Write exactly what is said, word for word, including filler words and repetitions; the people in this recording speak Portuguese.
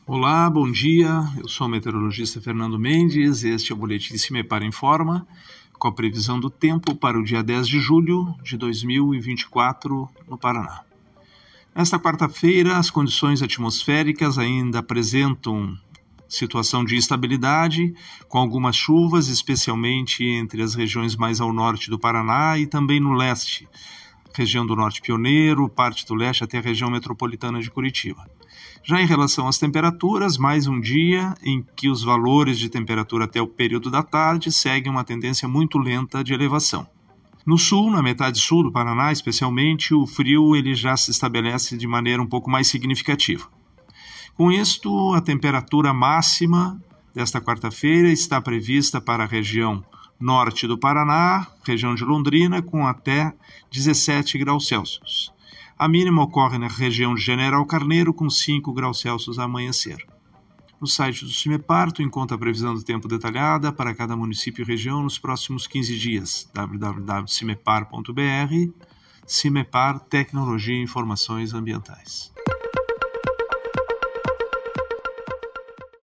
Olá, bom dia. Eu sou o meteorologista Fernando Mendes. Este é o boletim CIMEPAR Informa, com a previsão do tempo para o dia dez de julho de dois mil e vinte e quatro no Paraná. Nesta quarta-feira, as condições atmosféricas ainda apresentam situação de instabilidade, com algumas chuvas, especialmente entre as regiões mais ao norte do Paraná e também no leste, região do Norte Pioneiro, parte do leste até a região metropolitana de Curitiba. Já em relação às temperaturas, mais um dia em que os valores de temperatura até o período da tarde seguem uma tendência muito lenta de elevação. No sul, na metade sul do Paraná especialmente, o frio ele já se estabelece de maneira um pouco mais significativa. Com isto, a temperatura máxima desta quarta-feira está prevista para a região norte do Paraná, região de Londrina, com até dezessete graus Celsius. A mínima ocorre na região de General Carneiro, com cinco graus Celsius ao amanhecer. No site do CIMEPAR, tu encontra a previsão do tempo detalhada para cada município e região nos próximos quinze dias. w w w ponto cimepar ponto b r. CIMEPAR, Tecnologia e Informações Ambientais.